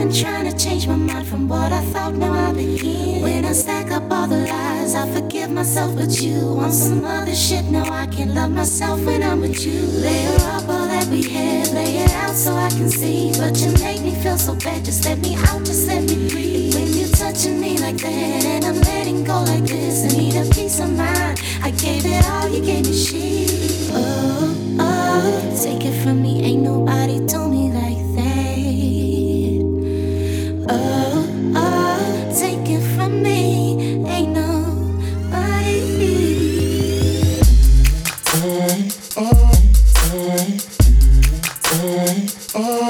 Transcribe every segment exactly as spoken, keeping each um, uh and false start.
been trying to change my mind from what I thought, now I begin. When I stack up all the lies, I forgive myself, but you on some other shit. Now I can't love myself when I'm with you. Layer up all that we had, lay it out so I can see. But you make me feel so bad, just let me out, just let me breathe. When you're touching me like that, and I'm letting go like this, I need a peace of mind. I gave it all, you gave me shit. Oh, oh, take it from me, ain't nobody told me like that. Oh, oh, take it from me, ain't nobody. Oh, oh, oh, oh.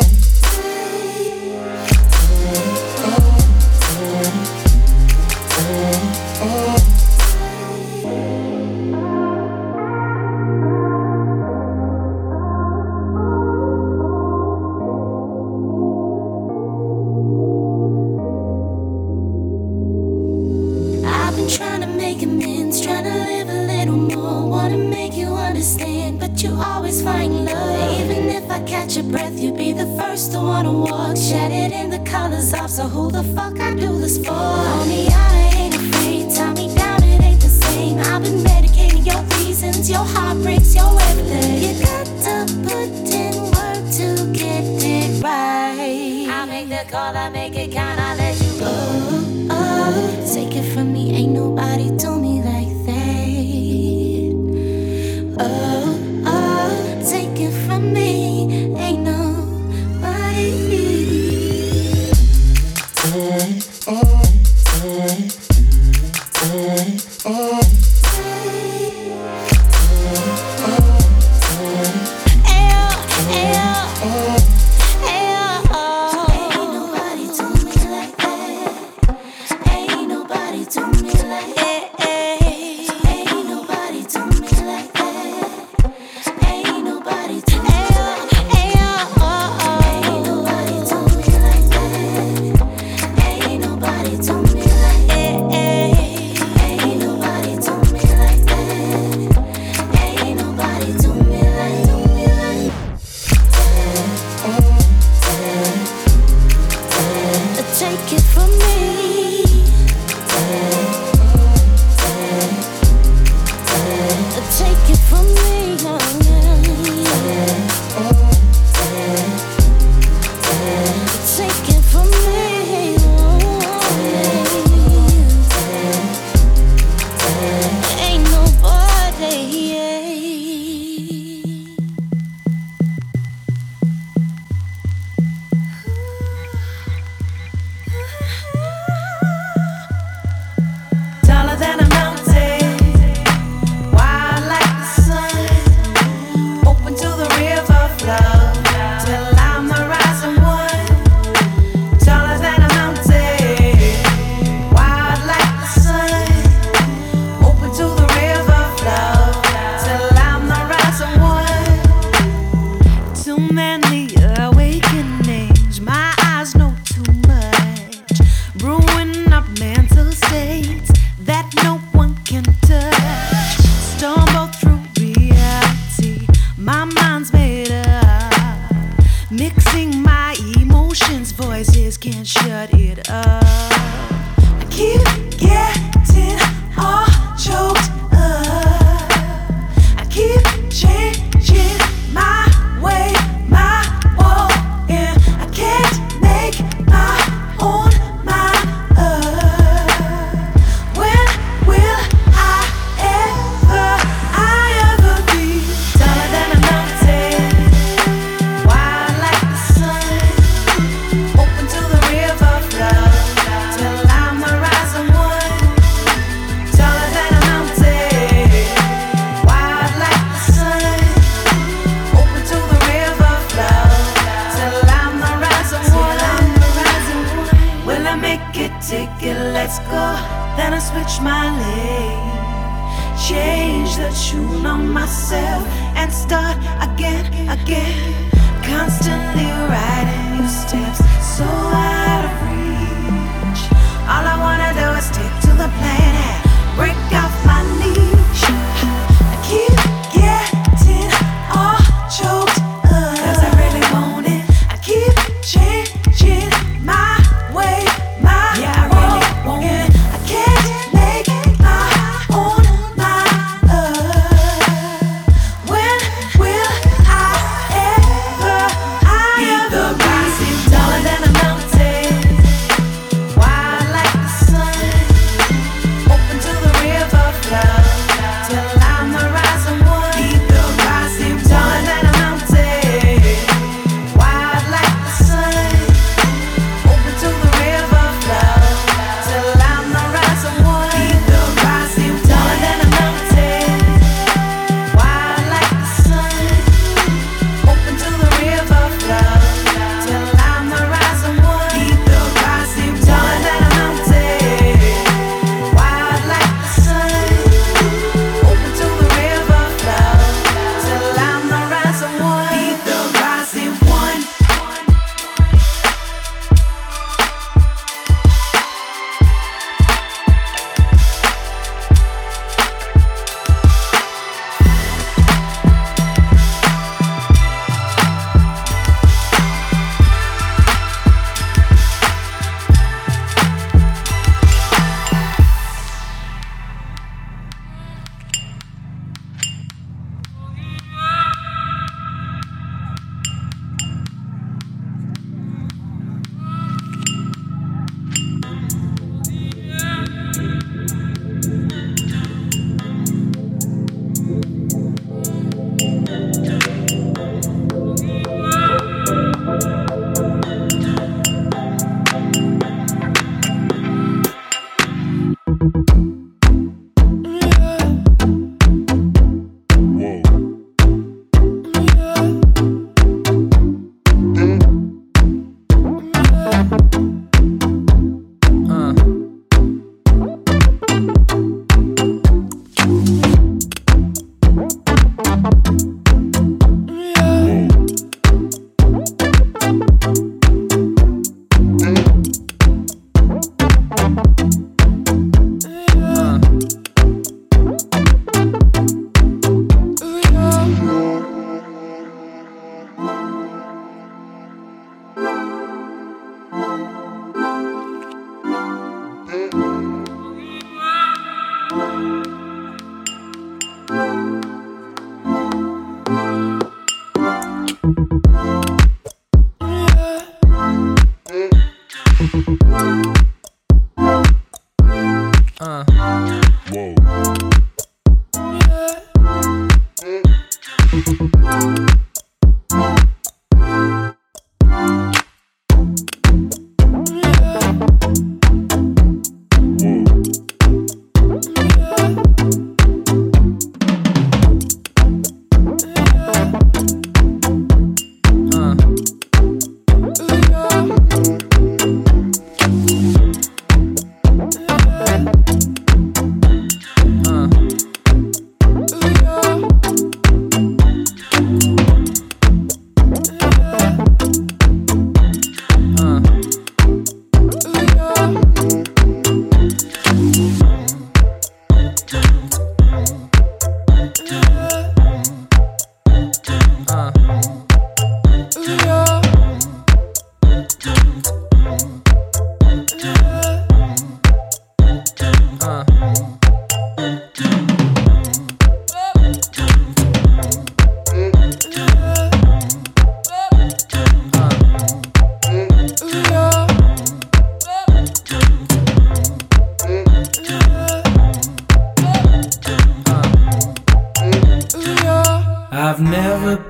Trying to make amends, trying to live a little more. Wanna make you understand, but you always find love. Even if I catch your breath, you'd be the first to wanna walk. Shattered in the colors off, so who the fuck I do this for? Call me out, I ain't afraid. Tie me down, it ain't the same. I've been medicating your reasons, your heartbreaks, your everything. You got to put in work to get it right. I make the call, I make it count, I let you go. Oh, oh, take it from me, ain't nobody told me like that. Oh, oh, take it from me, ain't nobody. Oh, oh, oh, oh, oh. Take it from me. Take it from me. Take it from me. Ain't nobody. Taller than a mountain, wild like the sun, open to the river flow, till I'm the rising one. Taller than a mountain, wild like the sun, open to the river flow, till I'm the rising one. Too many awakenings, my eyes know too much, brewing up mental states that no one can touch. Stumble through reality, my mind's made up. Mixing my emotions, voices can't shut it up. I keep getting all choked up. I keep changing my way, my walk, and I can't make my own mind up. When will I ever, I ever be taller than a mountain, wild like the sun, open to the river flow, till I'm the rising one. Taller than a mountain, wild like the sun, open to the river flow, till I'm the rising one. Will I make it, take it, let's go. Then I switch my lane, change the tune on myself, and start again, again. Constantly writing new steps, so out of reach. All I wanna do is stick to the plan and break off my niche. I keep getting all choked up, 'cause I really want it. I keep changing my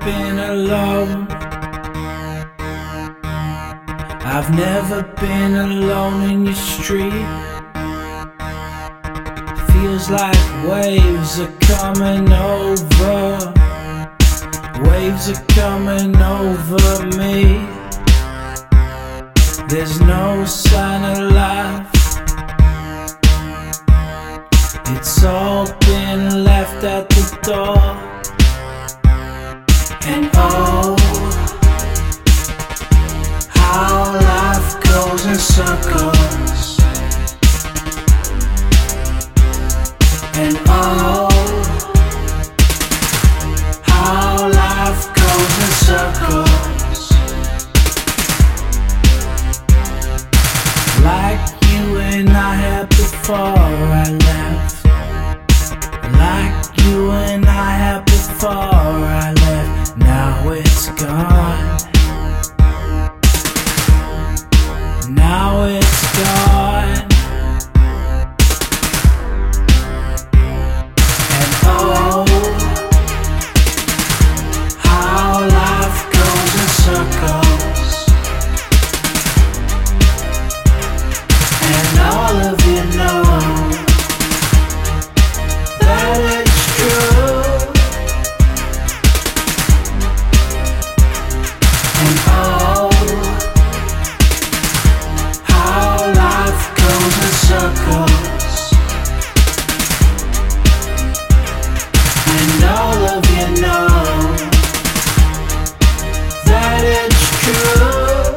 been alone. I've never been alone in your street. Feels like waves are coming over. Waves are coming over me. There's no sign of life. It's all been left at the door. And oh, how life goes in circles. And oh, how life goes in circles. Like you and I had before I left. Like you and I had before I left. Now it's gone. Now it's gone. And oh, how life goes in circles. And all of you know that it's true. And oh, how life goes in circles. And all of you know that it's true.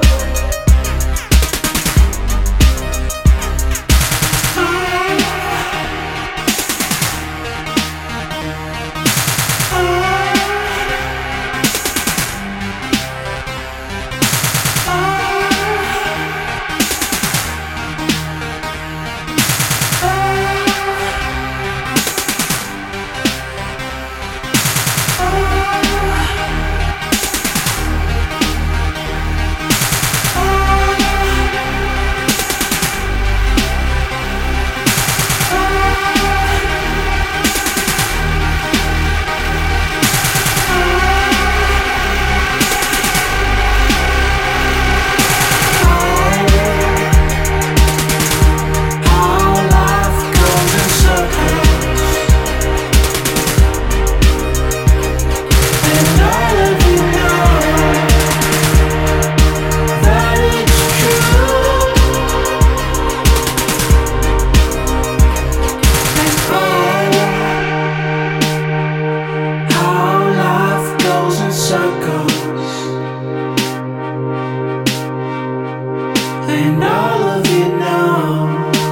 And all of you know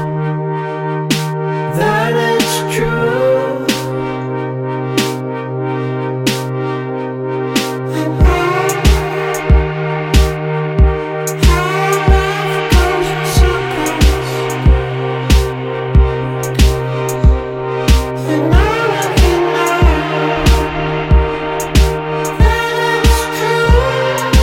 that it's true. And how, how life goes in circles. And all of you know that it's true.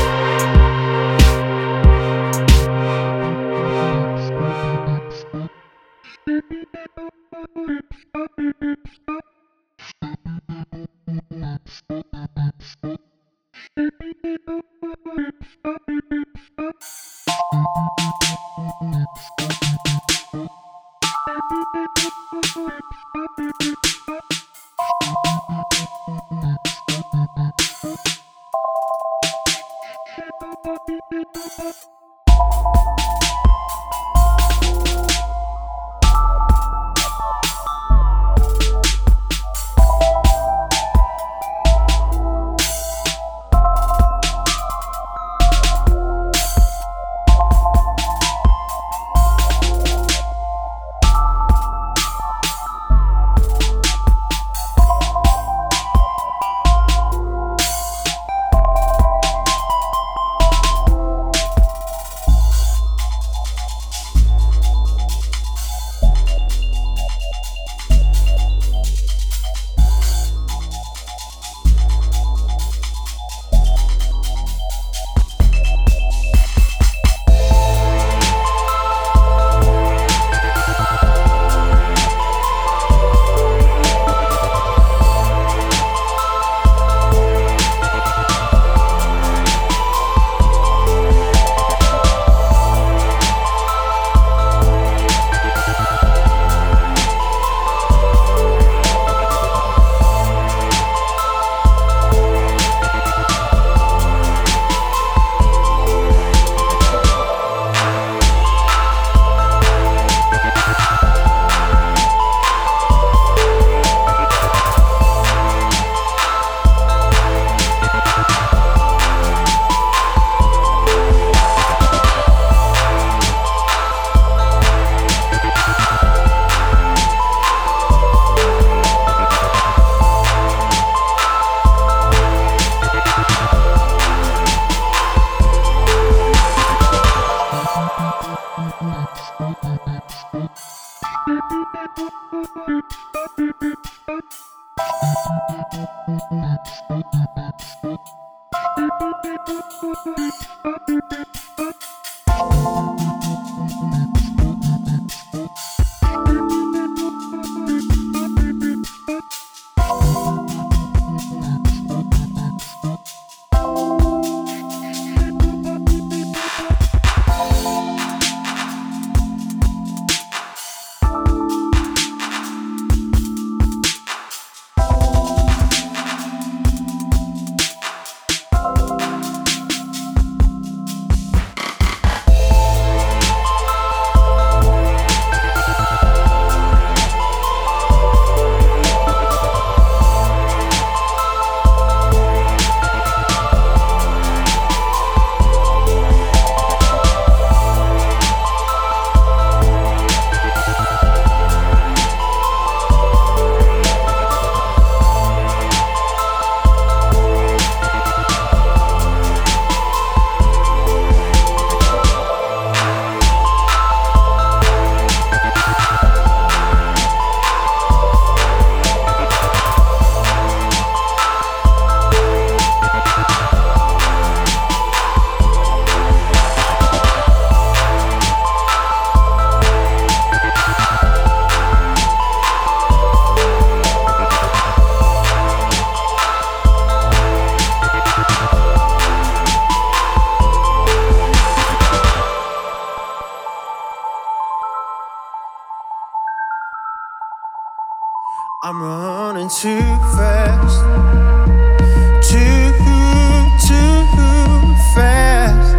I'm running too fast, too, too fast.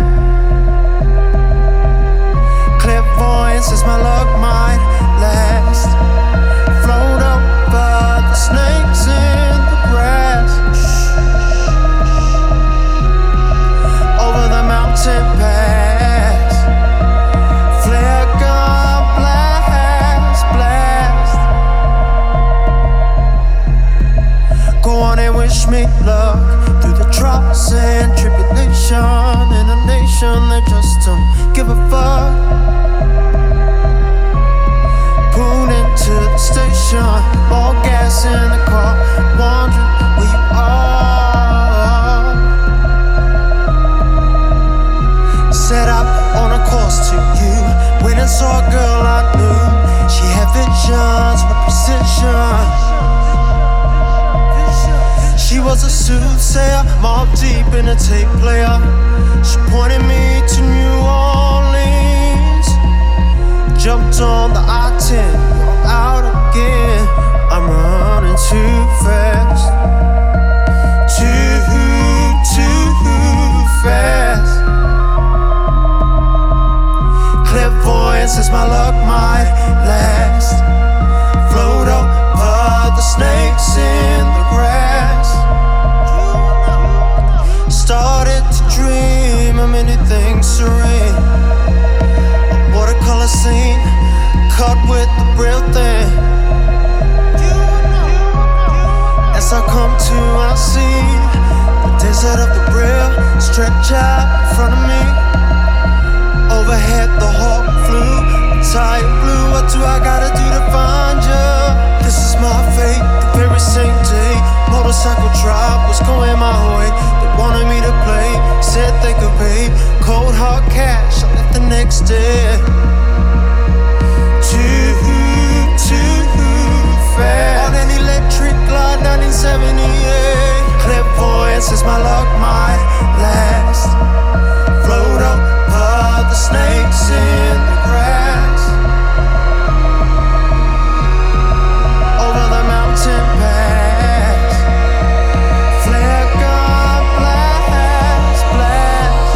Clairvoyance is my luck might last. Float over the snakes in the grass, over the mountain pass. Flare gun blast, blast. Go on and wish me luck through the trials and tribulation in a nation that just don't give a fuck. Pulled into the station, more gas in the car, wondering where you are. Set out on a course to you, went and saw a girl I knew. She had visions with precision. She was a soothsayer, mob deep in a tape player. She pointed me to New Orleans. Jumped on the I ten, out again. I'm running too fast, too, too fast. Clairvoyance is my luck might last. Float over the snakes in the grass. Started to dream of many things serene. A watercolor scene cut with the real thing. As I come to, I see the desert of the Braille stretch out in front of me. Overhead the hawk flew, the tire blew. What do I gotta do to find you? This is my fate, the very same day. Motorcycle drive was going my way. They wanted me to play, said they could pay. Cold hard cash, I left the next day. Too, too fast. On an electric glide, nineteen seventy-eight. Clairvoyance is my luck might last. Float over the snakes in the grass, over the mountain pass. Flare gun blast, blast.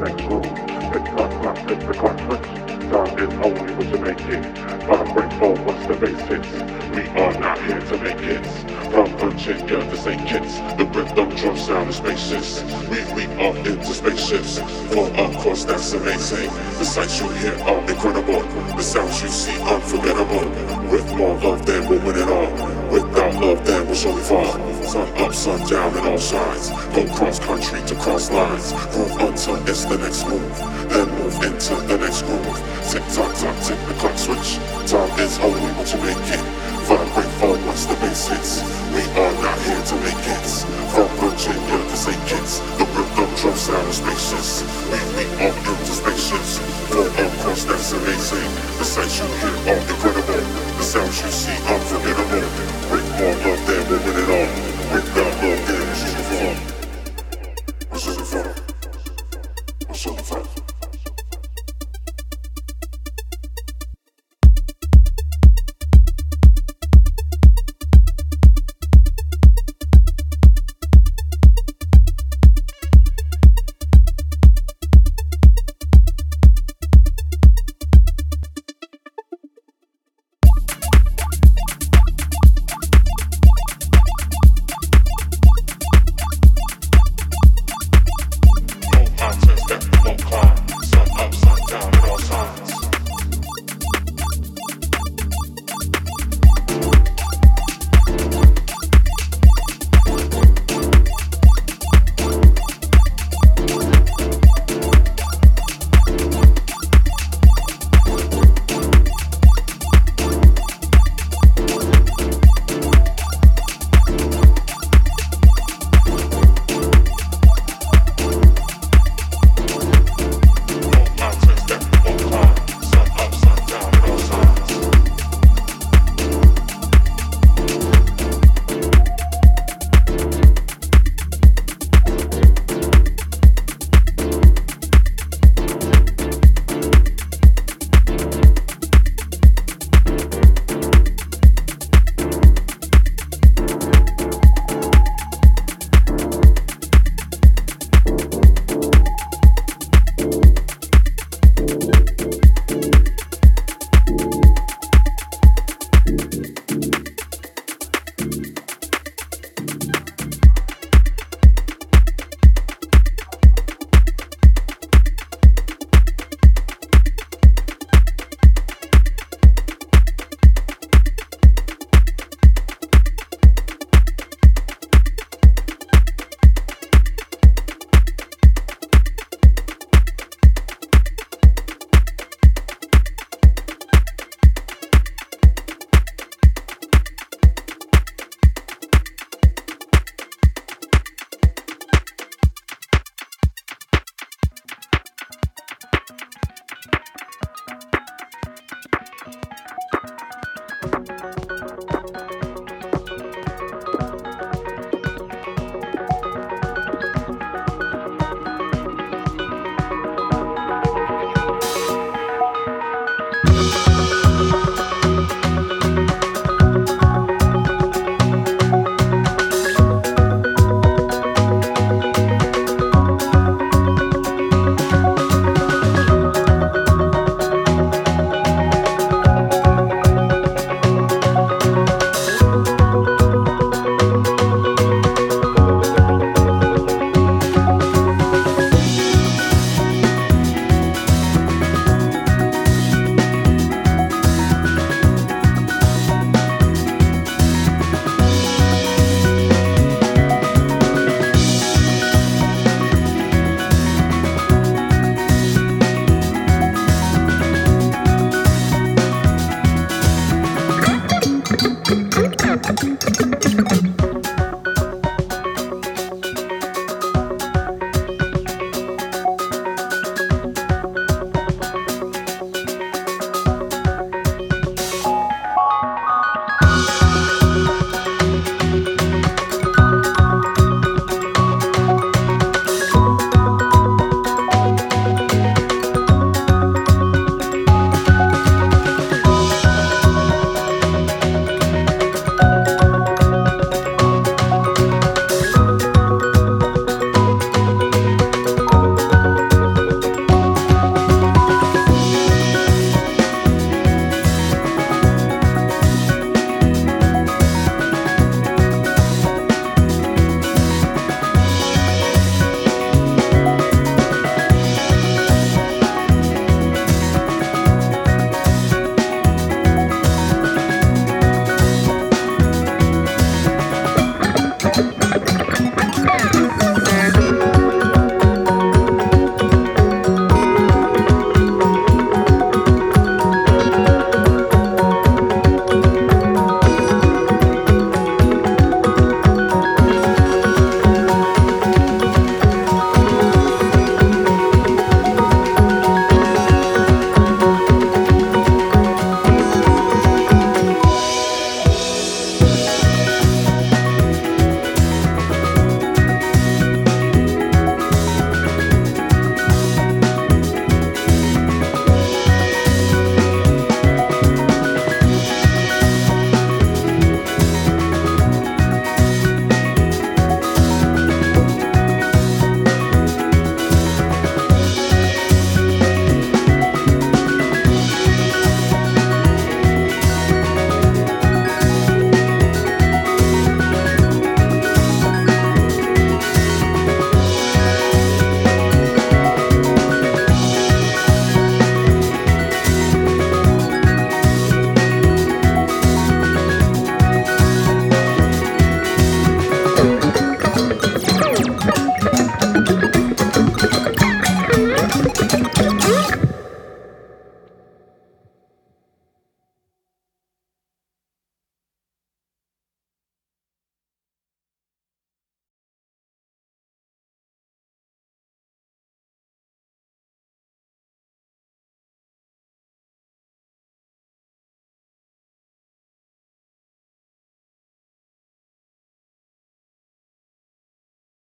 next groove. Tick tock clock, tick the clock switch. Time is only what you make it. Vibrate for once the bass hits. We are not here to make hits. From Virginia to Saint Kitts, the rhythm drum sound is spacious. We leap off into spaceships. For of course that's amazing. The sights you hear are incredible. The sounds you see unforgettable. With more love than we'll win it all. Without love then we'll surely fall. Sun up, sun down and all sides. Go cross country to cross lines. Groove until it's the next move. Then move into the next groove. Tick tock tock, tick the clock switch. Time is only what you make it. Vibrate for once the bass hits. We are not here to make hits. From Virginia to Saint Kitts, the rhythm drum sound is spacious. We leap off into spaceships. For of course that's amazing. The sights you hear are incredible. The sounds you see unforgettable. With more love than we'll win it all. Without love then we'll shoot the fall. We'll shoot the fall. We'll shoot the fall.